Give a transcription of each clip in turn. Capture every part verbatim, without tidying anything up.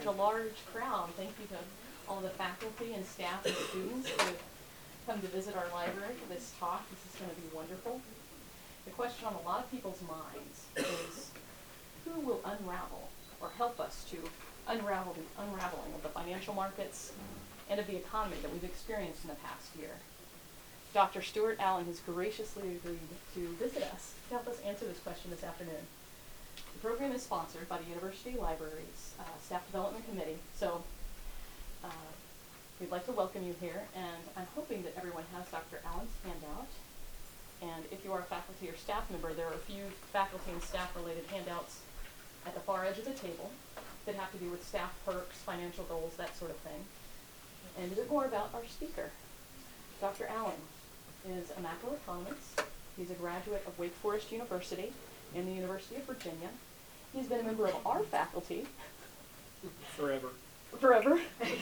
such a large crowd. Thank you to all the faculty and staff and students who have come to visit our library for this talk. This is going to be wonderful. The question on a lot of people's minds is, who will unravel or help us to unravel the unraveling of the financial markets and of the economy that we've experienced in the past year? Doctor Stuart Allen has graciously agreed to visit us to help us answer this question this afternoon. The program is sponsored by the University Libraries uh, Staff Development Committee, so uh, we'd like to welcome you here, and I'm hoping that everyone has Doctor Allen's handout. And if you are a faculty or staff member, there are a few faculty and staff-related handouts at the far edge of the table that have to do with staff perks, financial goals, that sort of thing. And a bit more about our speaker. Doctor Allen is a macroeconomist. He's a graduate of Wake Forest University and the University of Virginia. He's been a member of our faculty. Forever. Forever.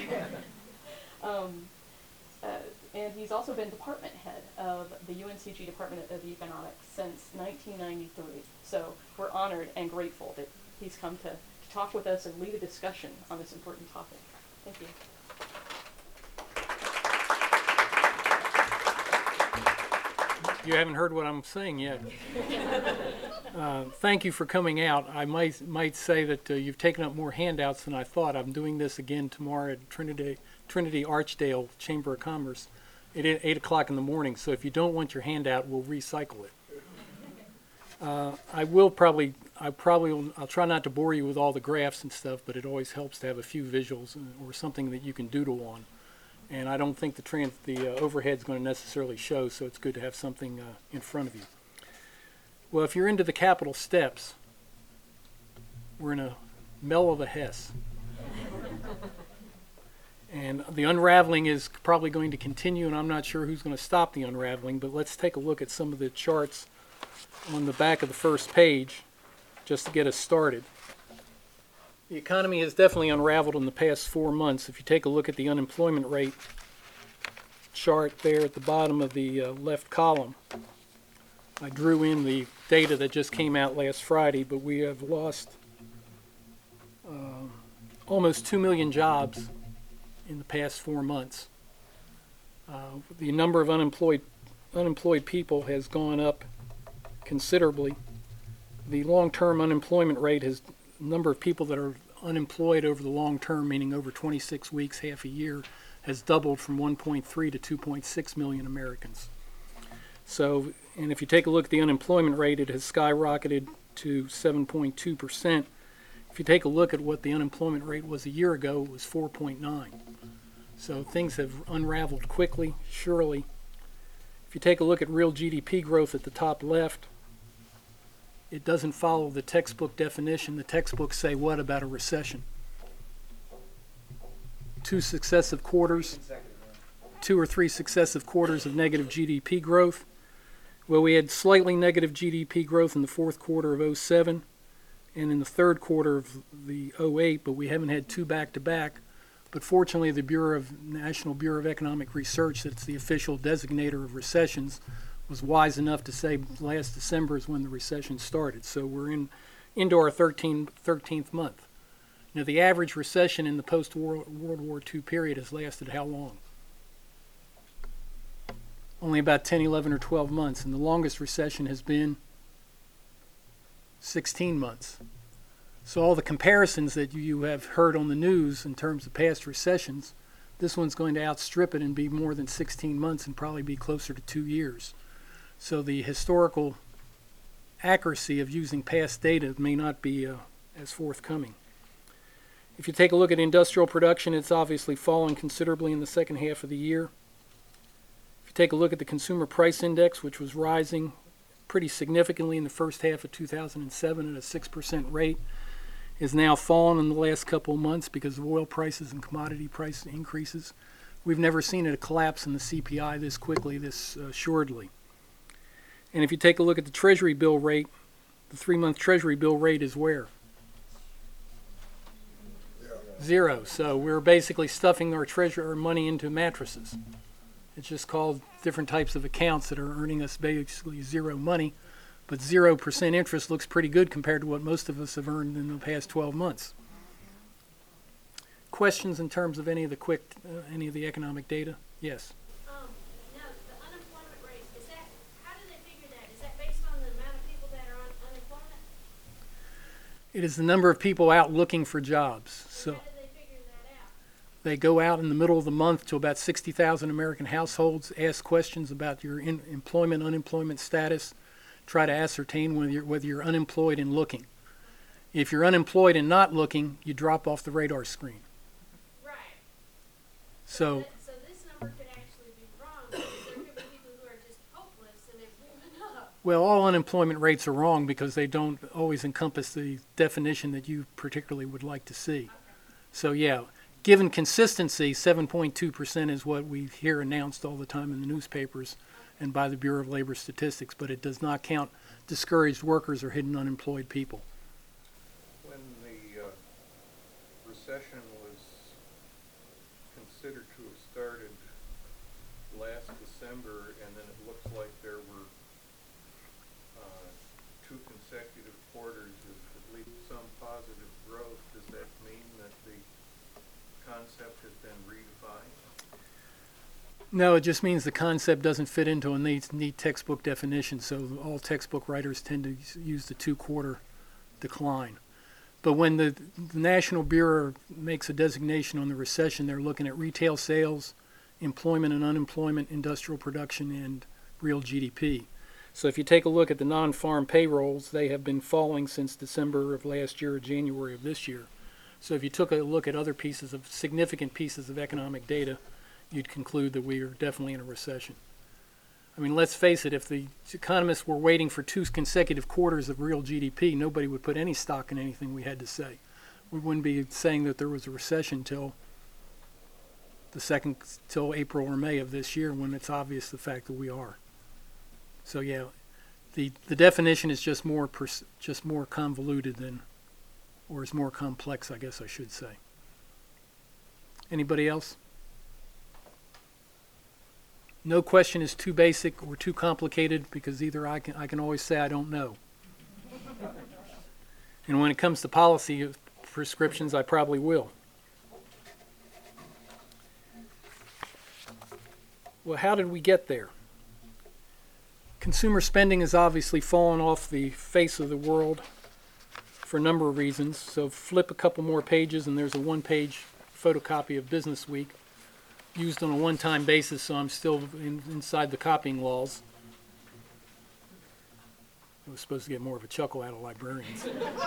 um, uh, and he's also been department head of the U N C G Department of Economics since nineteen ninety-three. So we're honored and grateful that he's come to, to talk with us and lead a discussion on this important topic. Thank you. You haven't heard what I'm saying yet. Uh, thank you for coming out. I might might say that uh, you've taken up more handouts than I thought. I'm doing this again tomorrow at Trinity Trinity Archdale Chamber of Commerce at eight o'clock in the morning. So if you don't want your handout, we'll recycle it. Uh, I will probably I probably will, I'll try not to bore you with all the graphs and stuff, but it always helps to have a few visuals or something that you can doodle on. And I don't think the trans, the uh, overhead's going to necessarily show, so it's good to have something uh, in front of you. Well, if you're into the capital steps, we're in a mell of a Hess. And the unraveling is probably going to continue, and I'm not sure who's going to stop the unraveling, but let's take a look at some of the charts on the back of the first page just to get us started. The economy has definitely unraveled in the past four months. If you take a look at the unemployment rate chart there at the bottom of the uh, left column, I drew in the data that just came out last Friday, but we have lost uh, almost two million jobs in the past four months. Uh, the number of unemployed unemployed people has gone up considerably. The long-term unemployment rate has number of people that are unemployed over the long term, meaning over twenty-six weeks, half a year, has doubled from one point three to two point six million Americans. So, and if you take a look at the unemployment rate, it has skyrocketed to seven point two percent. If you take a look at what the unemployment rate was a year ago, it was four point nine. So things have unraveled quickly, surely. If you take a look at real G D P growth at the top left, it doesn't follow the textbook definition. The textbooks say what about a recession? Two successive quarters, two or three successive quarters of negative G D P growth. Well, we had slightly negative G D P growth in the fourth quarter of oh seven and in the third quarter of the oh eight, but we haven't had two back-to-back. But fortunately, the Bureau of National Bureau of Economic Research, that's the official designator of recessions, was wise enough to say last December is when the recession started. So we're in into our thirteenth month. Now, the average recession in the post-World War Two period has lasted how long? Only about ten, eleven, or twelve months. And the longest recession has been sixteen months. So all the comparisons that you have heard on the news in terms of past recessions, this one's going to outstrip it and be more than sixteen months and probably be closer to two years. So the historical accuracy of using past data may not be uh, as forthcoming. If you take a look at industrial production, it's obviously fallen considerably in the second half of the year. If you take a look at the consumer price index, which was rising pretty significantly in the first half of two thousand seven at a six percent rate, is now fallen in the last couple of months because of oil prices and commodity price increases. We've never seen a collapse in the C P I this quickly, this uh, assuredly. And if you take a look at the Treasury bill rate, the three-month Treasury bill rate is where? Zero. So we're basically stuffing our treasury, our money into mattresses. It's just called different types of accounts that are earning us basically zero money, but zero percent interest looks pretty good compared to what most of us have earned in the past twelve months. questions in terms of any of the quick, uh, any of the economic data? Yes. Um, no, the unemployment rate, is that, how do they figure that? Is that based on the amount of people that are on unemployment? It is the number of people out looking for jobs. And So how do they figure that out? they go out in the middle of the month to about sixty thousand American households, ask questions about your in employment, unemployment status, try to ascertain whether you're, whether you're unemployed and looking. If you're unemployed and not looking, you drop off the radar screen. Right. So, that- So this number could actually be wrong, because there could be people who are just hopeless and they've given up. well, all unemployment rates are wrong because they don't always encompass the definition that you particularly would like to see. So, yeah, given consistency, seven point two percent is what we hear announced all the time in the newspapers and by the Bureau of Labor Statistics, but it does not count discouraged workers or hidden unemployed people. When the uh, recession was considered to have started last December, and then it looks like there were uh, two consecutive quarters of at least some positive growth, does that mean that the concept has been redefined? No, it just means the concept doesn't fit into a neat, neat textbook definition, so all textbook writers tend to s- use the two-quarter decline. But when the, the National Bureau makes a designation on the recession, they're looking at retail sales, employment and unemployment, industrial production, and real G D P. So if you take a look at the non-farm payrolls, they have been falling since December of last year or January of this year. So if you took a look at other pieces of significant pieces of economic data, you'd conclude that we are definitely in a recession. I mean, let's face it, if the economists were waiting for two consecutive quarters of real G D P, nobody would put any stock in anything we had to say. We wouldn't be saying that there was a recession till the second, till April or May of this year, when it's obvious the fact that we are. So yeah, the the definition is just more pers- just more convoluted than, or is more complex, I guess I should say. Anybody else? No question is too basic or too complicated, because either I can I can always say I don't know. And when it comes to policy prescriptions, I probably will. Well, how did we get there? Consumer spending has obviously fallen off the face of the world for a number of reasons. So flip a couple more pages and there's a one-page photocopy of Business Week, used on a one-time basis, so I'm still in, inside the copying laws. I was supposed to get more of a chuckle out of librarians.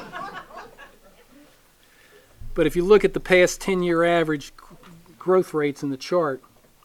But if you look at the past ten-year average g- growth rates in the chart,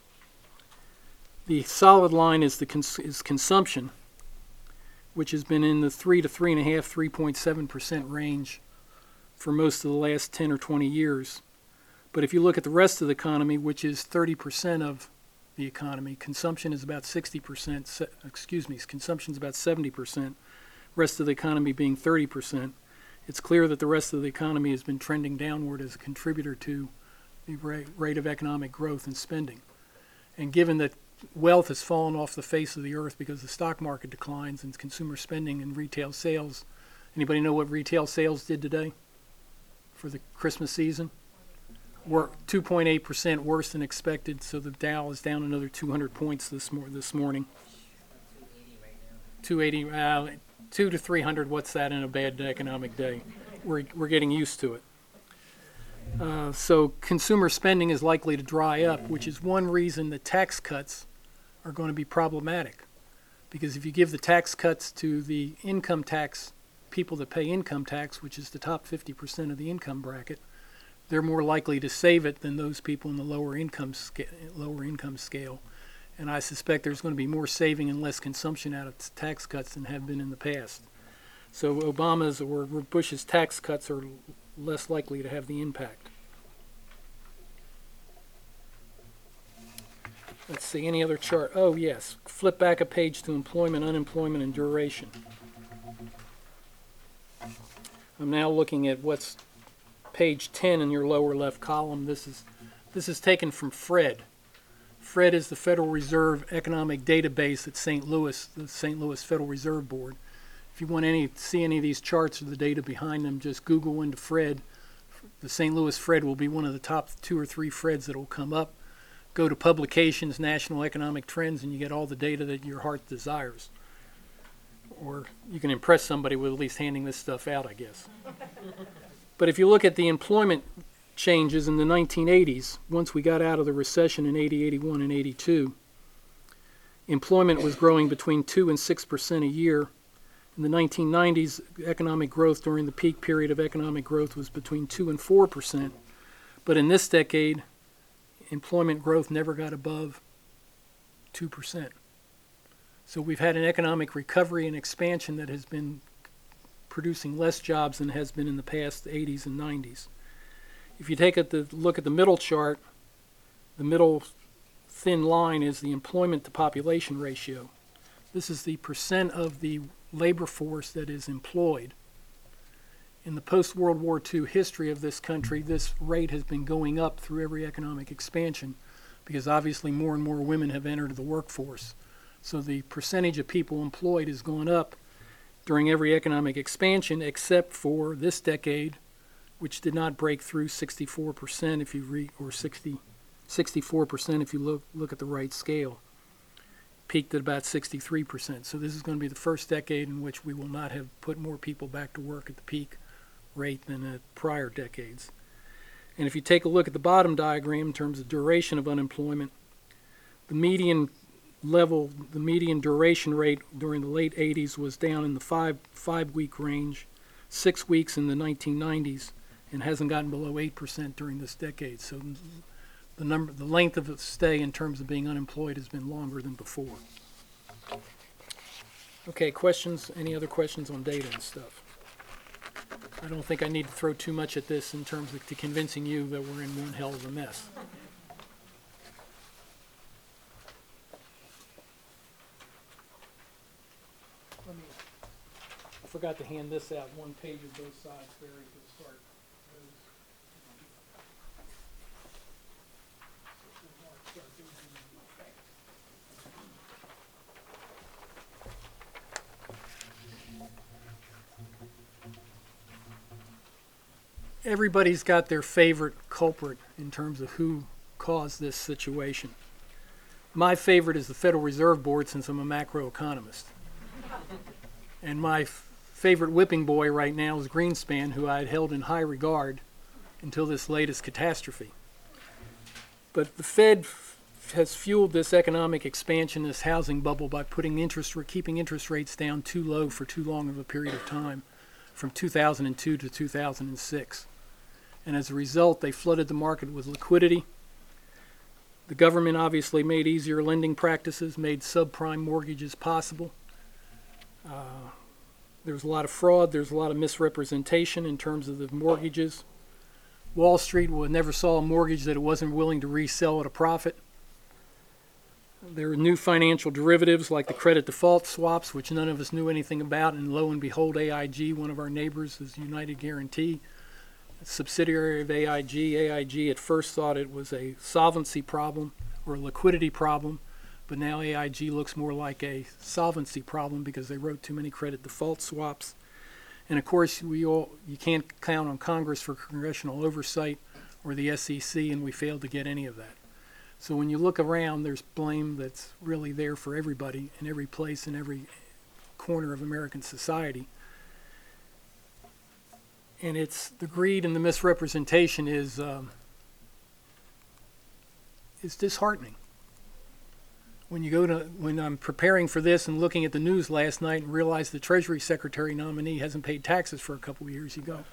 the solid line is the cons- is consumption, which has been in the three to three and a half, three point seven percent range for most of the last ten or twenty years. But if you look at the rest of the economy, which is thirty percent of the economy, consumption is about sixty percent, se- excuse me, consumption is about seventy percent, rest of the economy being thirty percent. It's clear that the rest of the economy has been trending downward as a contributor to the rate, rate of economic growth and spending. And given that wealth has fallen off the face of the earth because the stock market declines and consumer spending and retail sales, anybody know what retail sales did today for the Christmas season? Were two point eight percent worse than expected, so the Dow is down another two hundred points this, mor- this morning. two eighty, uh, two to three hundred, what's that in a bad economic day? We're, we're getting used to it. Uh, so consumer spending is likely to dry up, which is one reason the tax cuts are going to be problematic. Because if you give the tax cuts to the income tax, people that pay income tax, which is the top fifty percent of the income bracket, they're more likely to save it than those people in the lower income sca- lower income scale. And I suspect there's going to be more saving and less consumption out of t- tax cuts than have been in the past. So Obama's or Bush's tax cuts are l- less likely to have the impact. Let's see, any other chart? Oh, yes. Flip back a page to employment, unemployment, and duration. I'm now looking at what's page ten in your lower left column. This is this is taken from Fred. Fred is the Federal Reserve Economic Database at Saint Louis, the Saint Louis Federal Reserve Board. If you want any see any of these charts or the data behind them, just Google into Fred, the Saint Louis Fred will be one of the top two or three Freds that will come up. Go to publications, national economic trends, and you get all the data that your heart desires. Or you can impress somebody with at least handing this stuff out, I guess. But if you look at the employment changes in the nineteen eighties, once we got out of the recession in eighty, eighty-one, and eighty-two, employment was growing between two and six percent a year. In the nineteen nineties, economic growth during the peak period of economic growth was between two and four percent. But in this decade, employment growth never got above two percent. So we've had an economic recovery and expansion that has been producing less jobs than has been in the past eighties and nineties. If you take a the, look at the middle chart, the middle thin line is the employment to population ratio. This is the percent of the labor force that is employed. In the post-World War Two history of this country, this rate has been going up through every economic expansion because obviously more and more women have entered the workforce. So the percentage of people employed has gone up during every economic expansion except for this decade, which did not break through sixty-four percent if you read, or sixty, sixty-four percent if you look, look at the right scale. Peaked at about sixty-three percent. So this is going to be the first decade in which we will not have put more people back to work at the peak rate than at prior decades. And if you take a look at the bottom diagram in terms of duration of unemployment, the median level, the median duration rate during the late eighties was down in the five, five week range, six weeks in the nineteen nineties, and hasn't gotten below eight percent during this decade. So the number, the length of its stay in terms of being unemployed has been longer than before. Okay, questions? Any other questions on data and stuff? I don't think I need to throw too much at this in terms of to convincing you that we're in one hell of a mess. Let me, I forgot to hand this out, one page of both sides, Barry, to start. Everybody's got their favorite culprit in terms of who caused this situation. My favorite is the Federal Reserve Board, since I'm a macroeconomist. And my f- favorite whipping boy right now is Greenspan, who I had held in high regard until this latest catastrophe. But the Fed f- has fueled this economic expansion, this housing bubble, by putting interest, keeping interest rates down too low for too long of a period of time, from two thousand two to two thousand six. And as a result, they flooded the market with liquidity. The government obviously made easier lending practices, made subprime mortgages possible. Uh, there's a lot of fraud, there's a lot of misrepresentation in terms of the mortgages. Wall Street never saw a mortgage that it wasn't willing to resell at a profit. There are new financial derivatives like the credit default swaps, which none of us knew anything about, and lo and behold, A I G, one of our neighbors, is United Guarantee, a subsidiary of A I G. A I G at first thought it was a solvency problem or a liquidity problem, but now A I G looks more like a solvency problem because they wrote too many credit default swaps. And of course, we all you can't count on Congress for congressional oversight or the S E C, and we failed to get any of that. So when you look around, there's blame that's really there for everybody in every place, in every corner of American society. And it's the greed and the misrepresentation is um, is disheartening. When you go to when I'm preparing for this and looking at the news last night and realize the Treasury Secretary nominee hasn't paid taxes for a couple of years, you go,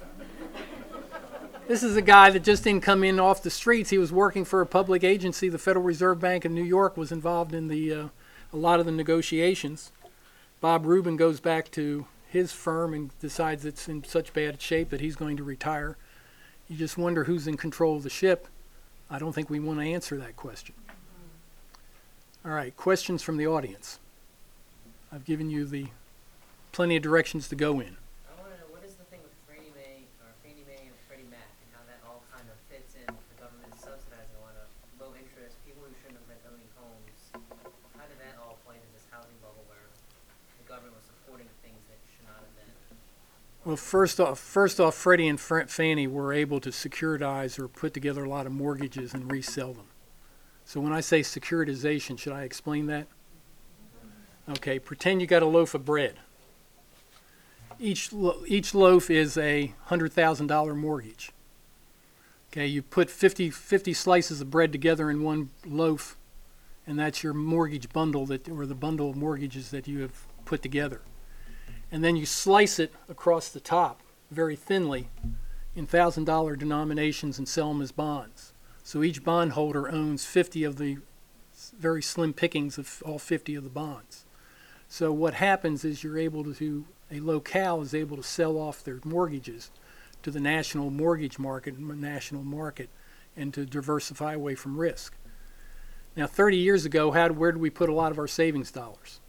this is a guy that just didn't come in off the streets. He was working for a public agency. The Federal Reserve Bank of New York was involved in the uh, a lot of the negotiations. Bob Rubin goes back to his firm and decides it's in such bad shape that he's going to retire. You just wonder who's in control of the ship. I don't think we want to answer that question. All right, questions from the audience. I've given you the plenty of directions to go in. I want to know, what is the thing with Fannie Mae, or Fannie Mae and Freddie Mac, and how that all kind of fits in with the government subsidizing a lot of low interest, people who shouldn't have been owning homes. How did that all play into this housing bubble where the government was supporting things that should not have been? Well, first off, first off, Freddie and Fr- Fannie were able to securitize or put together a lot of mortgages and resell them. So when I say securitization, should I explain that? Okay, pretend you got a loaf of bread. Each lo- each loaf is a hundred thousand dollar mortgage. Okay, you put fifty, fifty slices of bread together in one loaf, and that's your mortgage bundle that, or the bundle of mortgages that you have put together. And then you slice it across the top very thinly in thousand dollar denominations and sell them as bonds. So each bondholder owns fifty of the very slim pickings of all fifty of the bonds. So what happens is you're able to, a locale is able to sell off their mortgages to the national mortgage market, national market, and to diversify away from risk. Now, thirty years ago, how, where did we put a lot of our savings dollars?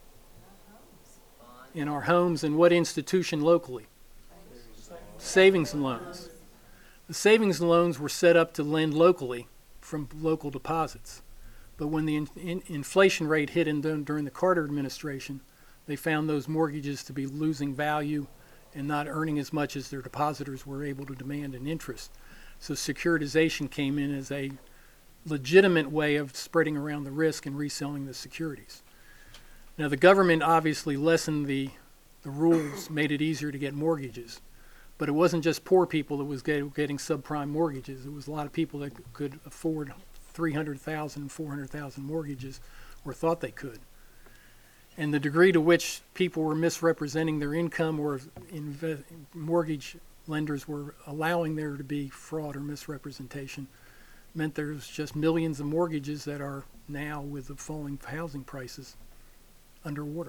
Bond. In our homes, and what institution locally? Savings and loans. The savings and loans were set up to lend locally from local deposits. But when the in, in, inflation rate hit in, during the Carter administration, they found those mortgages to be losing value and not earning as much as their depositors were able to demand in interest. So securitization came in as a legitimate way of spreading around the risk and reselling the securities. Now, the government obviously lessened the, the rules, made it easier to get mortgages. But it wasn't just poor people that was get, getting subprime mortgages. It was a lot of people that could afford three hundred thousand dollars, four hundred thousand dollars mortgages, or thought they could. And the degree to which people were misrepresenting their income, or inve- mortgage lenders were allowing there to be fraud or misrepresentation, meant there's just millions of mortgages that are now, with the falling housing prices, underwater.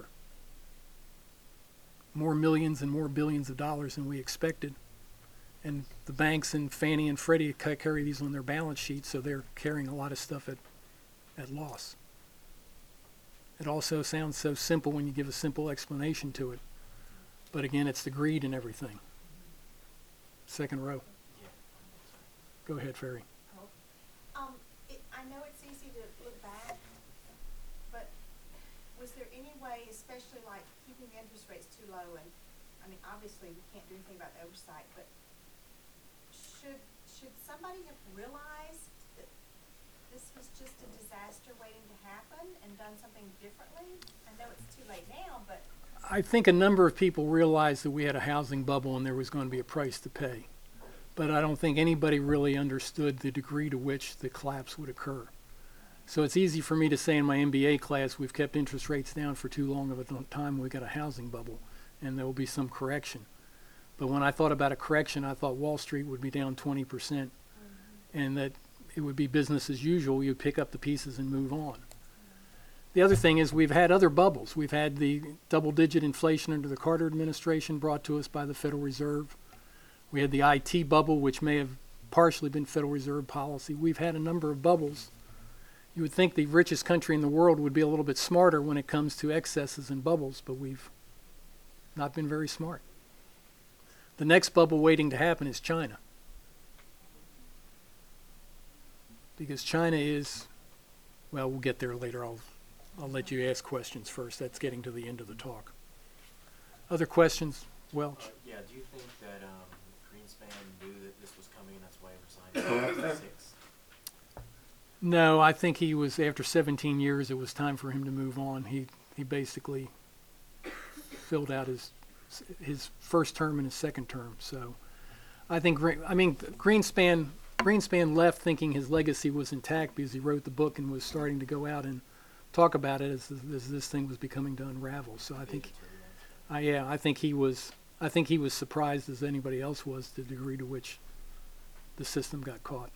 More millions and more billions of dollars than we expected. And the banks and Fannie and Freddie ca- carry these on their balance sheets, so they're carrying a lot of stuff at, at loss. It also sounds so simple when you give a simple explanation to it. But again, it's the greed and everything. Second row. Go ahead, Ferry. Um, it, I know it's easy to look back, but was there any way, especially like keeping the interest rates too low, and, I mean, obviously we can't do anything about the oversight, but should, should somebody have realized that this was just a disaster waiting to happen and done something differently? I know it's too late now, but. I think a number of people realized that we had a housing bubble and there was going to be a price to pay. But I don't think anybody really understood the degree to which the collapse would occur. So it's easy for me to say in my M B A class, we've kept interest rates down for too long of a time, we've got a housing bubble, and there will be some correction. But when I thought about a correction, I thought Wall Street would be down twenty percent, mm-hmm. and that it would be business as usual. You'd pick up the pieces and move on. The other thing is we've had other bubbles. We've had the double-digit inflation under the Carter administration brought to us by the Federal Reserve. We had the I T bubble, which may have partially been Federal Reserve policy. We've had a number of bubbles. You would think the richest country in the world would be a little bit smarter when it comes to excesses and bubbles, but we've not been very smart. The next bubble waiting to happen is China. Because China is, well, we'll get there later. I'll, I'll let you ask questions first. That's getting to the end of the talk. Other questions? Welch? Uh, yeah, do you think that um, Greenspan knew that this was coming and that's why he resigned in two thousand six? No, I think he was, after seventeen years, it was time for him to move on. He he basically filled out his his first term and his second term. So I think, I mean, Greenspan, Greenspan left thinking his legacy was intact because he wrote the book and was starting to go out and talk about it as, as this thing was becoming to unravel. So I think, uh, yeah, I think he was, I think he was surprised as anybody else was to the degree to which the system got caught.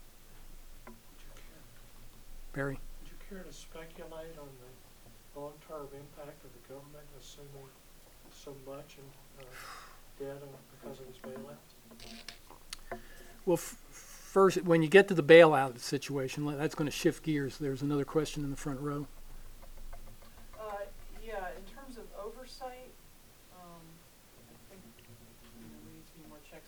Barry? Would you care to speculate on the long-term impact of the government assuming so much in uh, debt because of these bailouts? Well, f- first, when you get to the bailout situation, le- that's going to shift gears. There's another question in the front row. Uh, yeah, in terms of oversight, um, I think, you know, we need to be more checks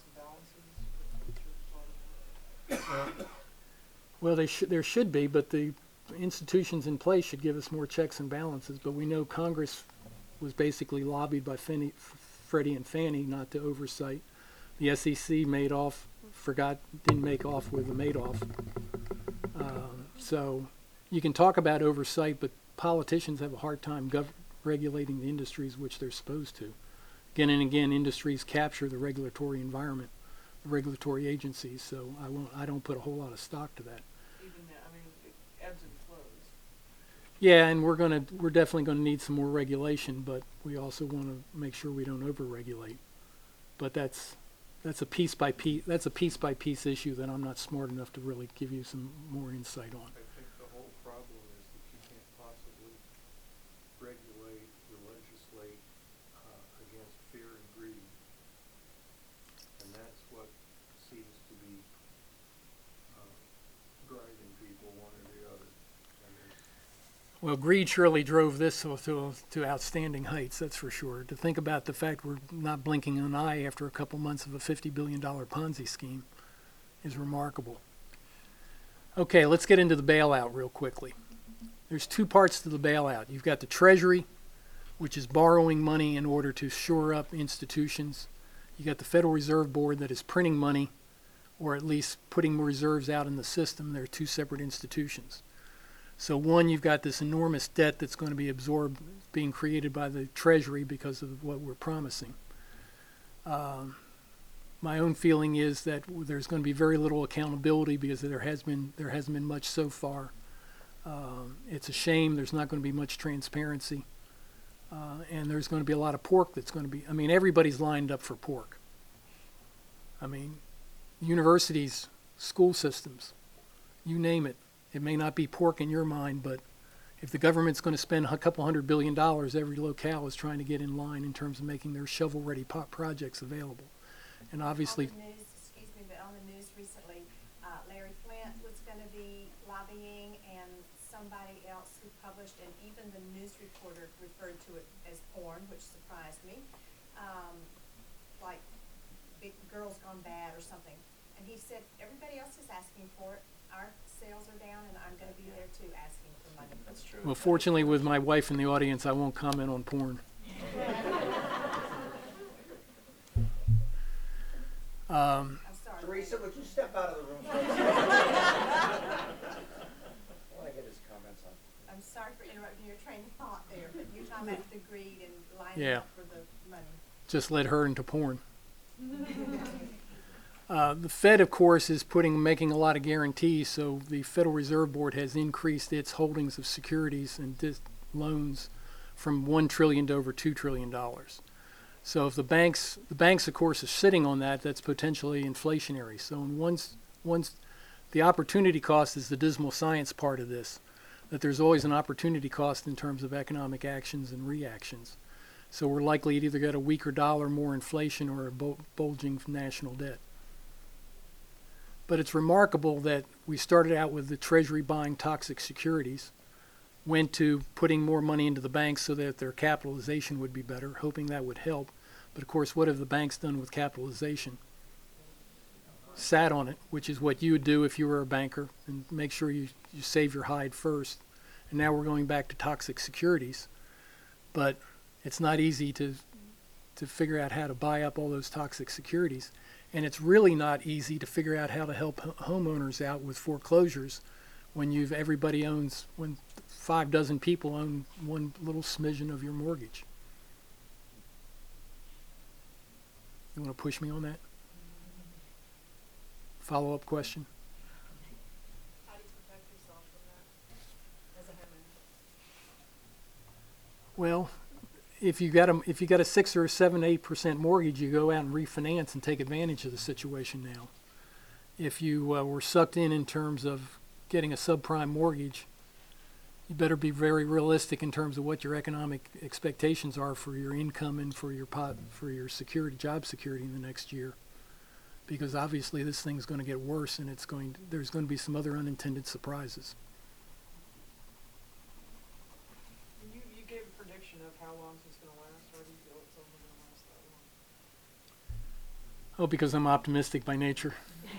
and balances. What's your thought on that? Well, they sh- there should be, but the institutions in place should give us more checks and balances. But we know Congress was basically lobbied by Fannie, Freddie and Fannie, not to oversight. The S E C made off, forgot, didn't make off with the Madoff. Um, so you can talk about oversight, but politicians have a hard time gov- regulating the industries which they're supposed to. Again and again, industries capture the regulatory environment, the regulatory agencies. So I won't, I don't put a whole lot of stock to that. Even that, I mean, it ebbs and flows. Yeah, and we're gonna, we're definitely gonna need some more regulation, but we also want to make sure we don't over-regulate. But that's, that's a piece by piece, that's a piece by piece issue that I'm not smart enough to really give you some more insight on. I think the whole problem is that you can't possibly regulate or legislate uh, against fear and greed. And that's what seems to be uh, driving people one or the other. And there's Well, greed surely drove this to, to, to outstanding heights, that's for sure. To think about the fact we're not blinking an eye after a couple months of a fifty billion dollars Ponzi scheme is remarkable. Okay, let's get into the bailout real quickly. There's two parts to the bailout. You've got the Treasury, which is borrowing money in order to shore up institutions. You got the Federal Reserve Board that is printing money, or at least putting reserves out in the system. They're two separate institutions. So one, you've got this enormous debt that's going to be absorbed, being created by the Treasury because of what we're promising. Um, my own feeling is that there's going to be very little accountability because there has been there hasn't been much so far. Um, it's a shame. There's not going to be much transparency, uh, and there's going to be a lot of pork that's going to be. I mean, everybody's lined up for pork. I mean, universities, school systems, you name it. It may not be pork in your mind, but if the government's going to spend a couple hundred billion dollars, every locale is trying to get in line in terms of making their shovel-ready po- projects available. And obviously, On the news, excuse me, but on the news recently, uh, Larry Flint was gonna be lobbying, and somebody else who published, and even the news reporter referred to it as porn, which surprised me. Um, like, Big Girls Gone Bad or something. And he said, everybody else is asking for it. Our sales are down, and I'm gonna be there too, asking for money. That's true. well, fortunately with my wife in the audience, I won't comment on porn. Um, I'm sorry. Teresa, would you step out of the room, please? I want to get his comments on. I'm sorry for interrupting your train of thought there, but you're talking about the greed and lining Yeah. up for the money. just led her into porn. Uh, the Fed, of course, is putting, making a lot of guarantees, so the Federal Reserve Board has increased its holdings of securities and dis- loans from one trillion dollars to over two trillion dollars. So if the banks, the banks, of course, are sitting on that, that's potentially inflationary. So in once, once the opportunity cost is the dismal science part of this, that there's always an opportunity cost in terms of economic actions and reactions. So we're likely to either get a weaker dollar, more inflation, or a bul- bulging national debt. But it's remarkable that we started out with the Treasury buying toxic securities, went to putting more money into the banks so that their capitalization would be better, hoping that would help. But of course, what have the banks done with capitalization? Sat on it, which is what you would do if you were a banker, and make sure you, you save your hide first. And now we're going back to toxic securities. But it's not easy to to figure out how to buy up all those toxic securities. And it's really not easy to figure out how to help ho- homeowners out with foreclosures when you've everybody owns, when five dozen people own one little smidgen of your mortgage. You want to push me on that? Follow-up question? How do you protect yourself from that as a homeowner? Well, if you got a if you got a six or a seven, eight percent mortgage, you go out and refinance and take advantage of the situation now. If you uh, were sucked in in terms of getting a subprime mortgage, you better be very realistic in terms of what your economic expectations are for your income and for your pot for your security, job security in the next year. Because obviously this thing's going to get worse, and it's going to, there's going to be some other unintended surprises. You, you gave a prediction of how long it's gonna last, or do you feel it's only gonna last that long? Oh, because I'm optimistic by nature.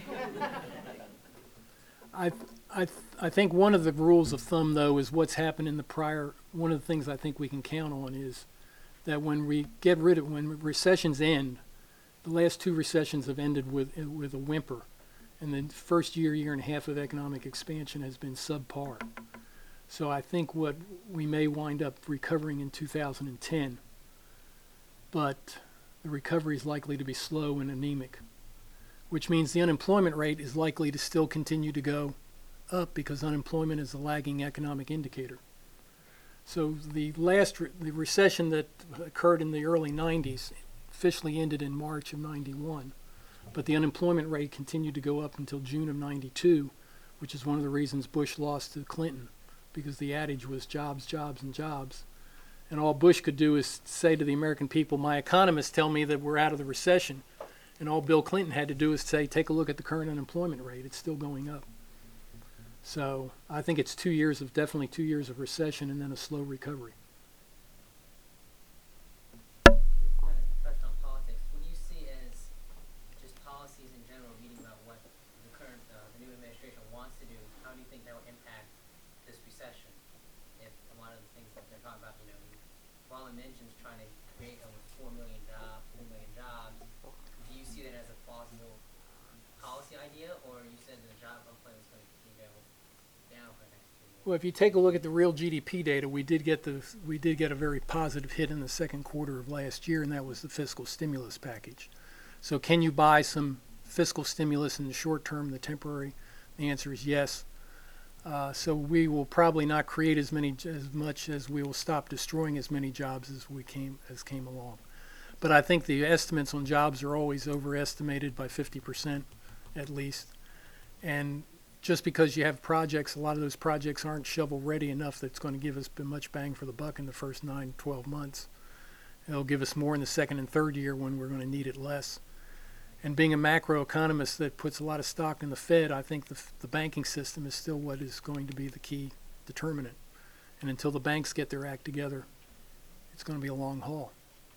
I, I, I think one of the rules of thumb, though, is what's happened in the prior. One of the things I think we can count on is that when we get rid of, when recessions end, the last two recessions have ended with, with a whimper. And the first year, year and a half of economic expansion has been subpar. So I think what we may wind up recovering in two thousand ten, but the recovery is likely to be slow and anemic, which means the unemployment rate is likely to still continue to go up because unemployment is a lagging economic indicator. So the last re- the recession that occurred in the early nineties officially ended in March of ninety-one, but the unemployment rate continued to go up until June of ninety-two, which is one of the reasons Bush lost to Clinton, because the adage was jobs, jobs, and jobs. And all Bush could do is say to the American people, my economists tell me that we're out of the recession. And all Bill Clinton had to do is say, take a look at the current unemployment rate. It's still going up. So I think it's two years of, definitely two years of recession and then a slow recovery. Kind of touched on politics. What do you see as just policies in general, reading about what the current, uh, the new administration wants to do? How do you think that will impact this recession? If a lot of the things that they're talking about, you know, Obama mentions trying to create over four million jobs, three million jobs. Do you see that as a plausible policy idea, or you said that the job unemployment is going to continue to go down for the next few years? Well, if you take a look at the real G D P data, we did get the we did get a very positive hit in the second quarter of last year, and that was the fiscal stimulus package. So, can you buy some fiscal stimulus in the short term, the temporary? The answer is yes. Uh, so we will probably not create as many as much as we will stop destroying as many jobs as we came as came along. But I think the estimates on jobs are always overestimated by fifty percent at least. And just because you have projects, a lot of those projects aren't shovel ready enough that's going to give us much bang for the buck in the first nine, twelve months. It'll give us more in the second and third year when we're going to need it less. And being a macroeconomist that puts a lot of stock in the Fed, I think the, the banking system is still what is going to be the key determinant. And until the banks get their act together, it's going to be a long haul.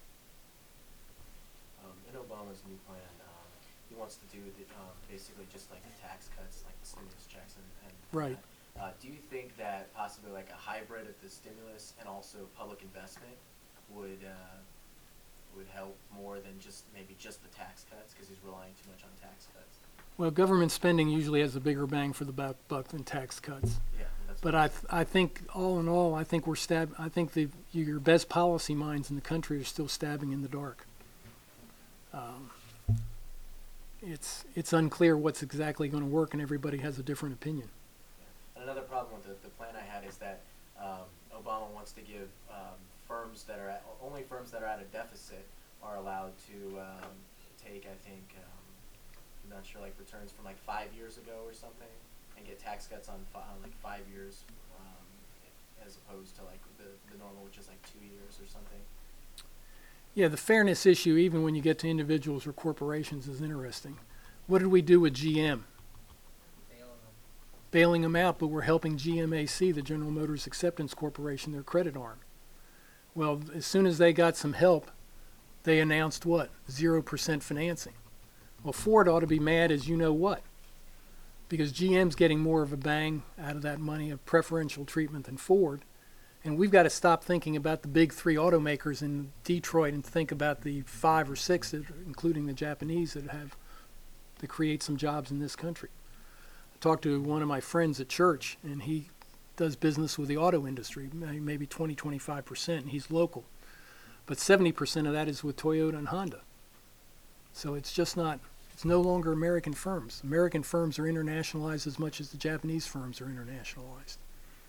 Um, in Obama's new plan, um, he wants to do the, um, basically just like the tax cuts, like the stimulus checks and, and Right. that. Uh, do you think that possibly like a hybrid of the stimulus and also public investment would uh, would help more than just maybe just the tax cuts, because he's relying too much on tax cuts? Well, government spending usually has a bigger bang for the buck, buck than tax cuts. Yeah, that's But what I, th- I think all in all, I think we're stab. I think the your best policy minds in the country are still stabbing in the dark. Um, it's it's unclear what's exactly going to work, and everybody has a different opinion. And another problem with the, the plan I had is that um, Obama wants to give um, firms that are at, only firms that are at a deficit are allowed to um, take, I think, um, I'm not sure, like returns from like five years ago or something, and get tax cuts on, fi- on like five years, um, as opposed to like the, the normal, which is like two years or something. Yeah, the fairness issue, even when you get to individuals or corporations, is interesting. What did we do with G M? Bail them. Bailing them out, but we're helping G M A C, the General Motors Acceptance Corporation, their credit arm. Well, as soon as they got some help, they announced what? Zero percent financing. Well, Ford ought to be mad as you know what, because G M's getting more of a bang out of that money of preferential treatment than Ford. And we've got to stop thinking about the big three automakers in Detroit and think about the five or six, that, including the Japanese, that have that create some jobs in this country. I talked to one of my friends at church, and he does business with the auto industry, maybe twenty, twenty-five percent, and he's local. But seventy percent of that is with Toyota and Honda. So it's just not, it's no longer American firms. American firms are internationalized as much as the Japanese firms are internationalized.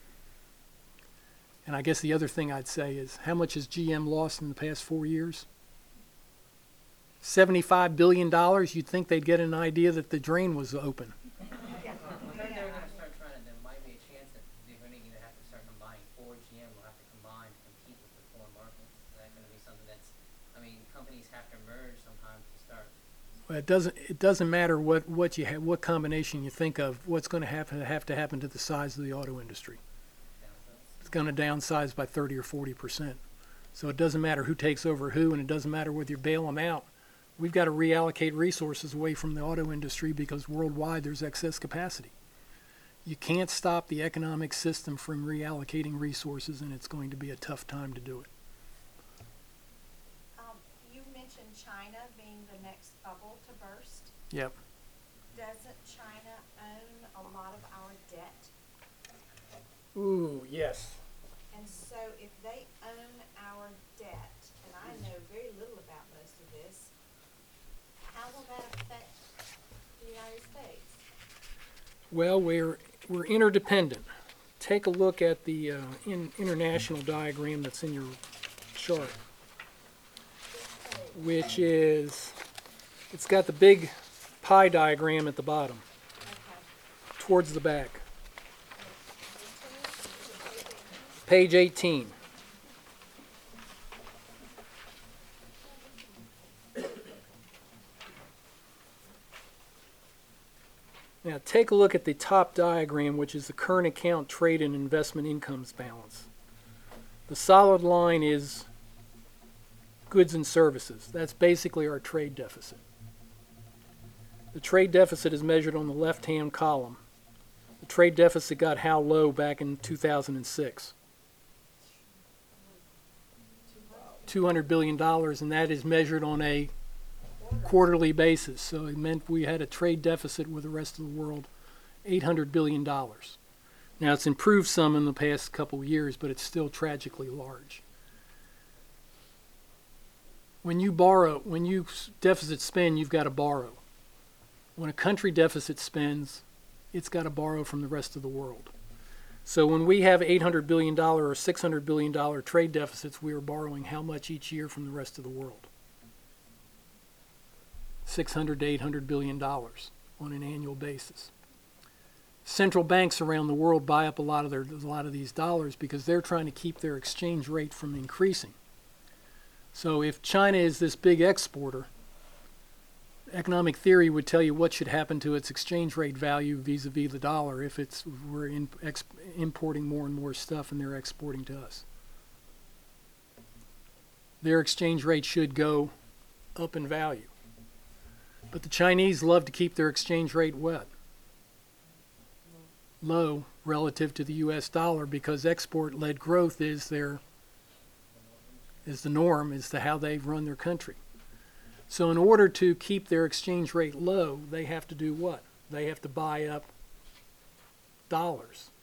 And I guess the other thing I'd say is, how much has G M lost in the past four years? seventy-five billion dollars. You'd think they'd get an idea that the drain was open. I think they're going to start trying to, there might be a chance that they're going to either have to start combining. Ford, G M will have to combine to compete with the foreign markets. Is that going to be something that's, I mean, companies have to merge sometimes to start. Well, it doesn't. It doesn't matter what what you ha- what combination you think of. What's going to have to have to happen to the size of the auto industry? It's going to downsize by thirty or forty percent. So it doesn't matter who takes over who, and it doesn't matter whether you bail them out. We've got to reallocate resources away from the auto industry because worldwide there's excess capacity. You can't stop the economic system from reallocating resources, and it's going to be a tough time to do it. first, Yep. doesn't China own a lot of our debt? Ooh, yes. And so if they own our debt, and I know very little about most of this, how will that affect the United States? Well, we're we're interdependent. Take a look at the uh, in, international diagram that's in your chart, which is, it's got the big pie diagram at the bottom, Okay. towards the back. Page eighteen. Now take a look at the top diagram, which is the current account trade and investment incomes balance. The solid line is goods and services. That's basically our trade deficit. The trade deficit is measured on the left-hand column. The trade deficit got how low back in two thousand six? two hundred billion dollars, and that is measured on a quarterly basis. So it meant we had a trade deficit with the rest of the world, eight hundred billion dollars. Now it's improved some in the past couple of years, but it's still tragically large. When you borrow, when you deficit spend, you've got to borrow. When a country deficit spends, it's got to borrow from the rest of the world. So when we have eight hundred billion dollars or six hundred billion dollars trade deficits, we are borrowing how much each year from the rest of the world? six hundred to eight hundred billion dollars on an annual basis. Central banks around the world buy up a lot of their a lot of these dollars because they're trying to keep their exchange rate from increasing. So if China is this big exporter, economic theory would tell you what should happen to its exchange rate value vis-a-vis the dollar if it's we're in, ex, importing more and more stuff and they're exporting to us. Their exchange rate should go up in value. But the Chinese love to keep their exchange rate what? Low relative to the U S dollar, because export-led growth is their is the norm, is to how they run their country. So in order to keep their exchange rate low, they have to do what? They have to buy up dollars,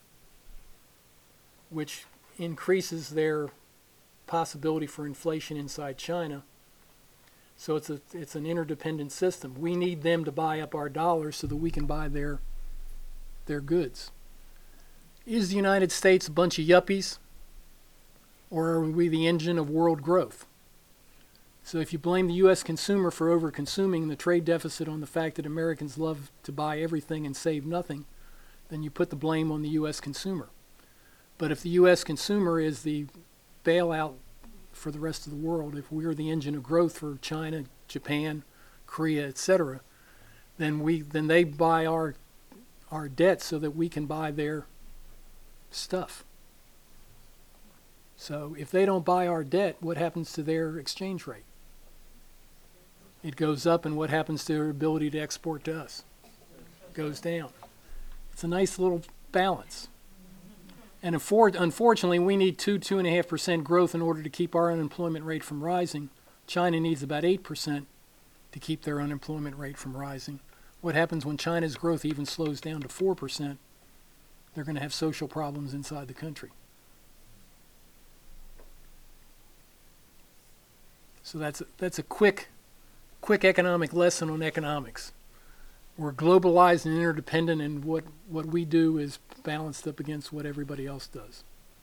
which increases their possibility for inflation inside China. So it's a it's an interdependent system. We need them to buy up our dollars so that we can buy their their goods. Is the United States a bunch of yuppies, or are we the engine of world growth? So if you blame the U S consumer for over-consuming the trade deficit on the fact that Americans love to buy everything and save nothing, then you put the blame on the U S consumer. But if the U S consumer is the bailout for the rest of the world, if we're the engine of growth for China, Japan, Korea, et cetera, then we then they buy our our debt so that we can buy their stuff. So if they don't buy our debt, what happens to their exchange rate? It goes up, and what happens to their ability to export to us? It goes down. It's a nice little balance. And unfortunately, we need two, two and a half percent growth in order to keep our unemployment rate from rising. China needs about eight percent to keep their unemployment rate from rising. What happens when China's growth even slows down to four percent? They're going to have social problems inside the country. So that's a, that's a quick, quick economic lesson on economics. We're globalized and interdependent, and what, what we do is balanced up against what everybody else does.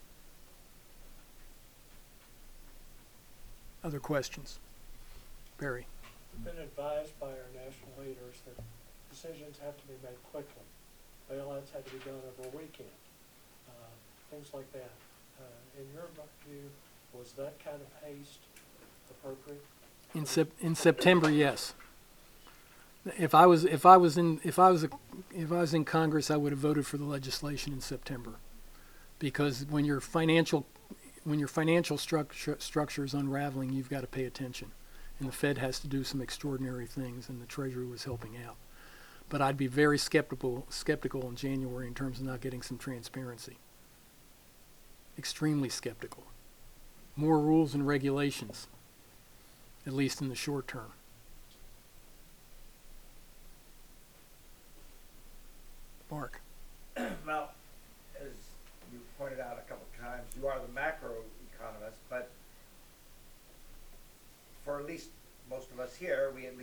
Other questions? Barry. Been advised by our national leaders that decisions have to be made quickly. Bailouts have to be done over a weekend, uh, things like that. Uh, in your view, was that kind of haste appropriate? In sep- in September, yes. If I was if I was in if I was a, if I was in Congress, I would have voted for the legislation in September, because when your financial when your financial structure structure is unraveling, you've got to pay attention, and the Fed has to do some extraordinary things, and the Treasury was helping out. But I'd be very skeptical skeptical in January in terms of not getting some transparency. Extremely skeptical. More rules and regulations, at least in the short term.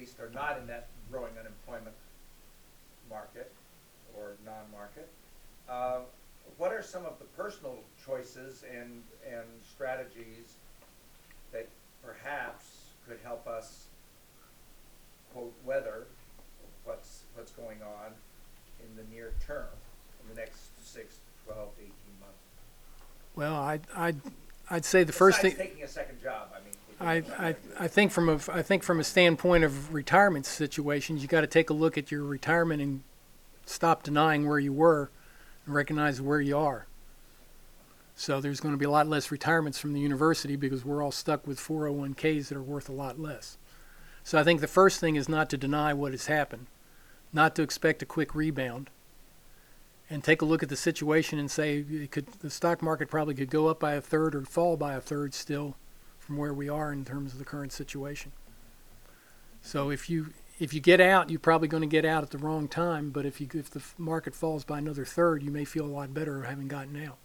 least are not in that growing unemployment market or non-market. Uh, what are some of the personal choices and, and strategies that perhaps could help us, quote, weather what's, what's going on in the near term, in the next six, twelve, eighteen months? Well, I, I'd, I'd say the first Besides thing, taking a second job, I mean. I, if you're not I, gonna do I it. think from a, I think from a standpoint of retirement situations, you got to take a look at your retirement and stop denying where you were and recognize where you are. So there's going to be a lot less retirements from the university because we're all stuck with four oh one Ks that are worth a lot less. So I think the first thing is not to deny what has happened, not to expect a quick rebound, and take a look at the situation and say it could, the stock market probably could go up by a third or fall by a third still from where we are in terms of the current situation. So if you if you get out, you're probably going to get out at the wrong time. But if you if the market falls by another third, you may feel a lot better having gotten out.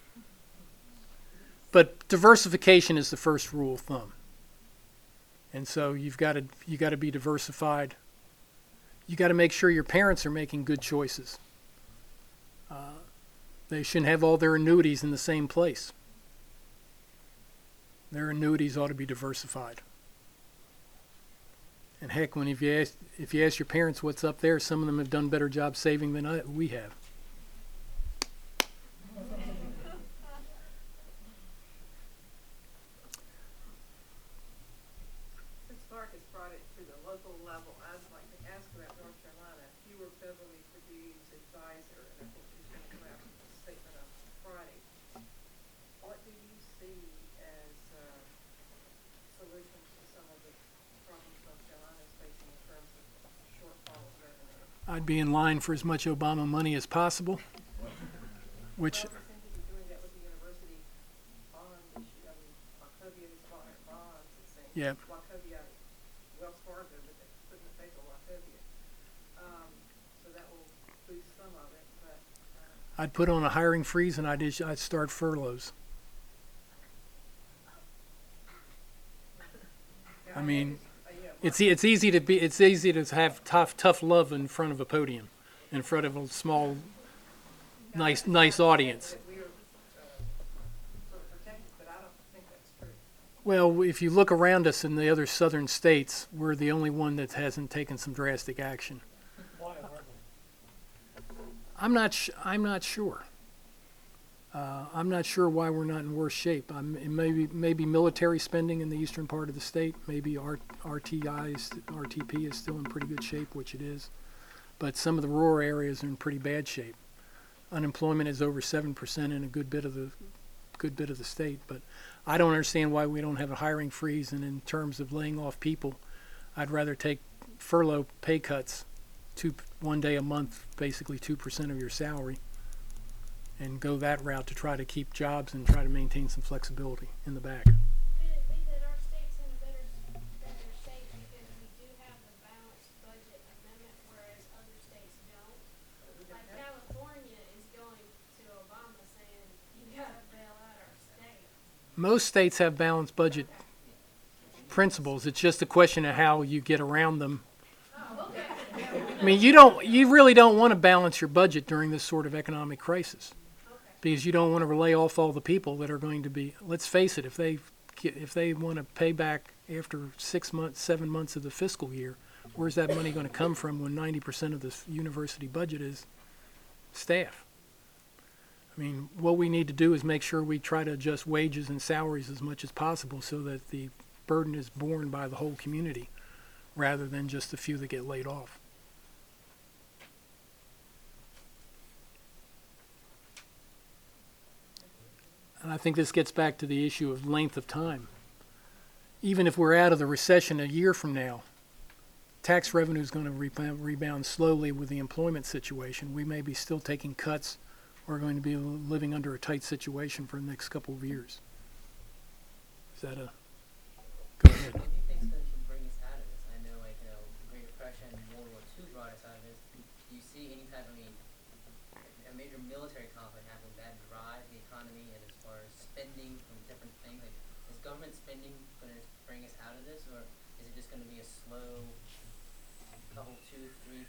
But diversification is the first rule of thumb. And so you've got to you got to be diversified. You got to make sure your parents are making good choices. Uh, they shouldn't have all their annuities in the same place. Their annuities ought to be diversified. And heck, when if you ask if you ask your parents what's up there, some of them have done better job saving than I, we have. Since Mark has brought it to the local level, I'd like to ask about North Carolina. You were Beverly Perdue's advisor, and I think she's going to come out with a statement on Friday. What do you see as uh, solutions to some of the problems North Carolina is facing in terms of shortfall of revenue? I'd be in line for as much Obama money as possible, which Well, they seem to be doing that with the university bond issue. I mean, Wachovia has bought our bonds, it seems. Yeah. Wachovia, Wells Fargo, but they couldn't pay for Wachovia. Um, so that will boost some of it, but, uh, I'd put on a hiring freeze and I'd issue, I'd start furloughs. yeah, I mean, uh, yeah, It's e- it's easy to be it's easy to have tough tough love in front of a podium, in front of a small, nice nice audience. that we are, uh, sort of protected, but I don't think that's true. Well, if you look around us in the other southern states, we're the only one that hasn't taken some drastic action. Why aren't we? I'm not sh- I'm not sure. Uh, I'm not sure why we're not in worse shape. I'm, it maybe maybe military spending in the eastern part of the state. Maybe R, RTI is, R T P is still in pretty good shape, which it is. But some of the rural areas are in pretty bad shape. Unemployment is over seven percent in a good bit of the good bit of the state. But I don't understand why we don't have a hiring freeze. And in terms of laying off people, I'd rather take furlough pay cuts, two one day a month, basically two percent of your salary, and go that route to try to keep jobs and try to maintain some flexibility in the back. Could it be that our state's in a better, better shape because we do have the balanced budget amendment, whereas other states don't? Like California is going to Obama saying, you gotta bail out our state. Most states have balanced budget principles. It's just a question of how you get around them. Oh, okay. I mean, you don't, you really don't want to balance your budget during this sort of economic crisis, because you don't want to lay off all the people that are going to be. Let's face it, if they if they want to pay back after six months, seven months of the fiscal year, where's that money going to come from when ninety percent of the university budget is staff? I mean, what we need to do is make sure we try to adjust wages and salaries as much as possible so that the burden is borne by the whole community rather than just the few that get laid off. And I think this gets back to the issue of length of time. Even if we're out of the recession a year from now, tax revenue is going to rebound, rebound slowly with the employment situation. We may be still taking cuts. We're going to be living under a tight situation for the next couple of years. Is that a... Go ahead. What do you think is going to bring us out of this? I know, like, you know, the Great Depression, World War Two brought us out of this. Do you see any type, I mean, a major military conflict having that drive the economy and as far as spending from different things? Like, is government spending going to bring us out of this, or is it just going to be a slow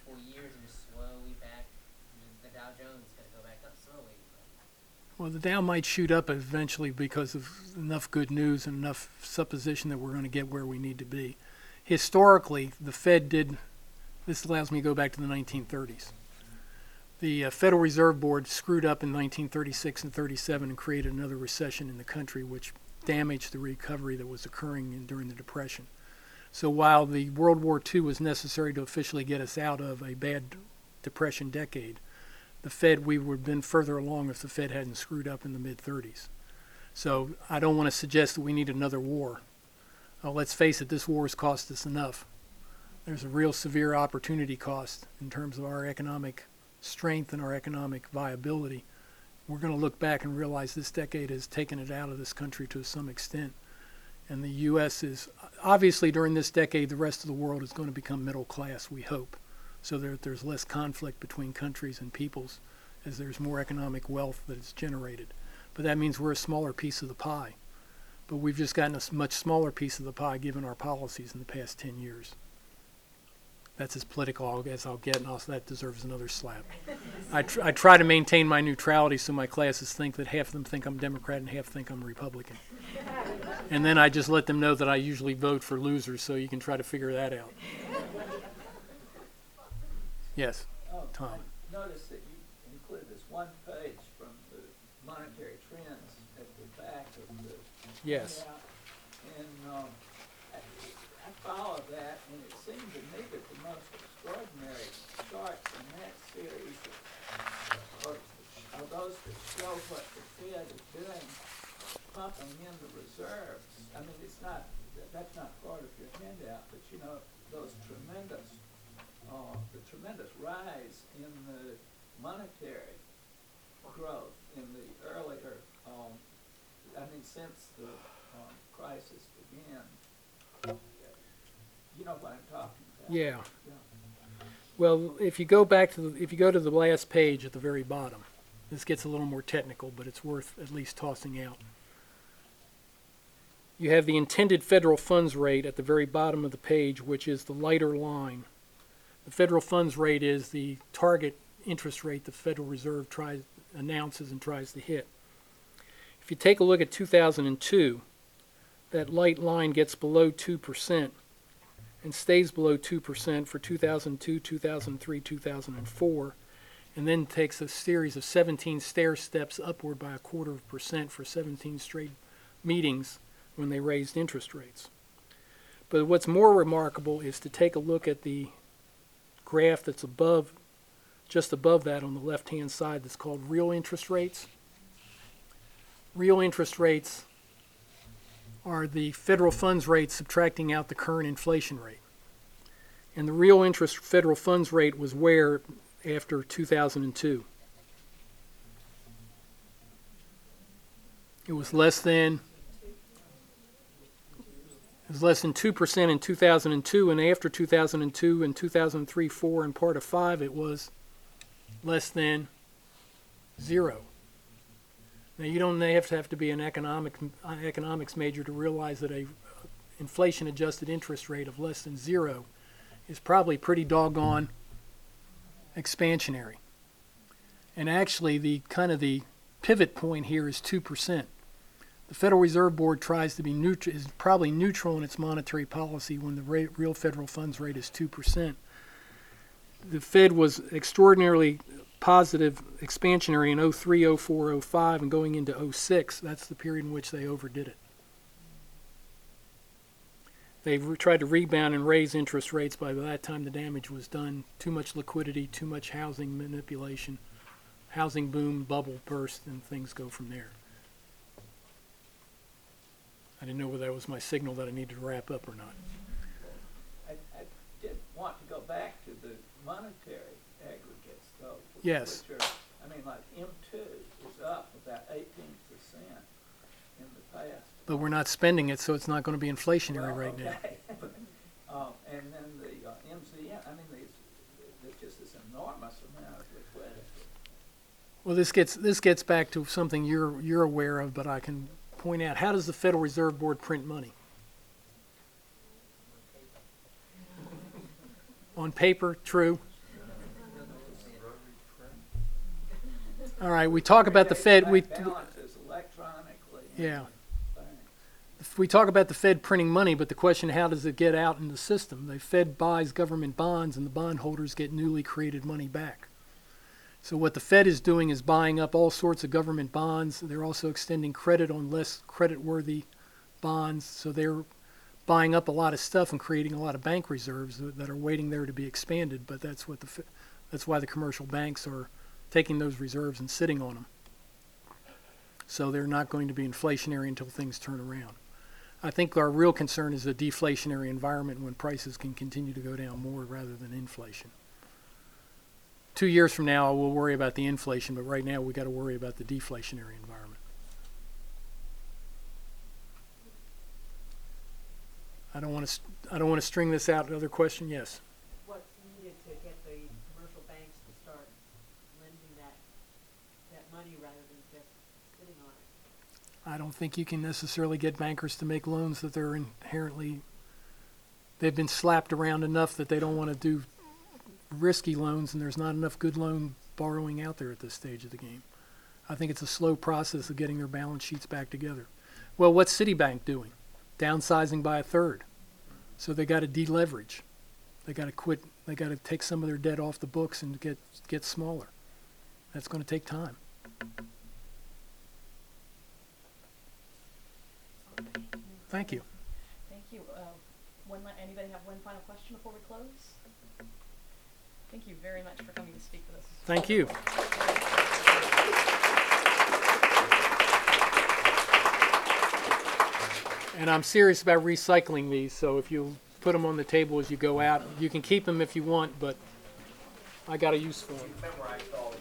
four years and just slowly back, the Dow Jones is gonna go back up slowly. Well, the Dow might shoot up eventually because of enough good news and enough supposition that we're going to get where we need to be. Historically, the Fed did, this allows me to go back to the nineteen thirties. The uh, Federal Reserve Board screwed up in nineteen thirty-six and thirty-seven and created another recession in the country, which damaged the recovery that was occurring in, during the Depression. So while the World War Two was necessary to officially get us out of a bad Depression decade, the Fed, we would have been further along if the Fed hadn't screwed up in the mid thirties. So I don't want to suggest that we need another war. Uh, let's face it, this war has cost us enough. There's a real severe opportunity cost in terms of our economic strength and our economic viability. We're going to look back and realize this decade has taken it out of this country to some extent. And the U S is, obviously during this decade, the rest of the world is going to become middle class, we hope. So there, there's less conflict between countries and peoples as there's more economic wealth that is generated. But that means we're a smaller piece of the pie. But we've just gotten a s- much smaller piece of the pie given our policies in the past ten years. That's as political as I'll get, and also that deserves another slap. I, tr- I try to maintain my neutrality so my classes think that half of them think I'm Democrat and half think I'm Republican. And then I just let them know that I usually vote for losers, so you can try to figure that out. Yes, Oh, Tom. I noticed that you included this one page from the monetary trends at the back of the Yes. handout. And um, I, I followed that, and it seemed to me that the most extraordinary charts in that series are, are those that show what the Fed is doing, pumping in the reserves. I mean, it's not, that's not part of your handout, but you know, those tremendous Uh, the tremendous rise in the monetary growth in the earlier, um, I mean, since the um, crisis began. You know what I'm talking about? Yeah. Yeah. Well, if you go back to the, if you go to the last page at the very bottom, this gets a little more technical, but it's worth at least tossing out. You have the intended federal funds rate at the very bottom of the page, which is the lighter line. The federal funds rate is the target interest rate the Federal Reserve tries, announces and tries to hit. If you take a look at two thousand two, that light line gets below two percent and stays below two percent for two thousand two, two thousand three, two thousand four, and then takes a series of seventeen stair steps upward by a quarter of a percent for seventeen straight meetings when they raised interest rates. But what's more remarkable is to take a look at the graph that's above, just above that on the left-hand side, that's called real interest rates. Real interest rates are the federal funds rate subtracting out the current inflation rate. And the real interest federal funds rate was where after two thousand two? It was less than It was less than two percent in two thousand two, and after two thousand two and two thousand three, four, and part of five, it was less than zero. Now, you don't have to have to be an economic uh, economics major to realize that a inflation-adjusted interest rate of less than zero is probably pretty doggone expansionary. And actually, the kind of the pivot point here is two percent. The Federal Reserve Board tries to be neutral, is probably neutral in its monetary policy when the rate, real federal funds rate is two percent. The Fed was extraordinarily positive, expansionary in oh three, oh four, oh five, and going into oh six. That's the period in which they overdid it. They re- tried to rebound and raise interest rates. By that time, the damage was done. Too much liquidity, too much housing manipulation, housing boom, bubble burst, and things go from there. I didn't know whether that was my signal that I needed to wrap up or not. I, I did want to go back to the monetary aggregates, though. which- Yes. Which are, I mean, like M two is up about eighteen percent in the past. But we're not spending it, so it's not going to be inflationary Well, right now. okay. um, and then the uh, M Z N, I mean, there's, there's just this enormous amount of liquidity. Well, this gets this gets back to something you're you're aware of, but I can point out. How does the Federal Reserve Board print money? On paper, true. All right, we talk about the Fed, we, Create balances electronically. Yeah. Bank. if we talk about the Fed printing money, but the question, how does it get out in the system? The Fed buys government bonds and the bondholders get newly created money back. So what the Fed is doing is buying up all sorts of government bonds. They're also extending credit on less credit-worthy bonds. So they're buying up a lot of stuff and creating a lot of bank reserves that that are waiting there to be expanded. But that's what the Fe- that's why the commercial banks are taking those reserves and sitting on them. So they're not going to be inflationary until things turn around. I think our real concern is a deflationary environment when prices can continue to go down more rather than inflation. Two years from now, we'll worry about the inflation, but right now we got to worry about the deflationary environment. I don't want to. I don't want to string this out. Another question? Yes. What's needed to get the commercial banks to start lending that, that money rather than just sitting on it? I don't think you can necessarily get bankers to make loans that they're inherently. They've been slapped around enough that they don't want to do risky loans, and there's not enough good loan borrowing out there at this stage of the game. I think it's a slow process of getting their balance sheets back together. Well, what's Citibank doing? Downsizing by a third. So they got to deleverage. They got to quit. They got to take some of their debt off the books and get get smaller. That's going to take time. Thank you. Thank you. Uh, one, la- anybody have one final question before we close? Thank you very much for coming to speak with us. Thank you. And I'm serious about recycling these, so if you put them on the table as you go out, you can keep them if you want, but I got a use for them. Memorized all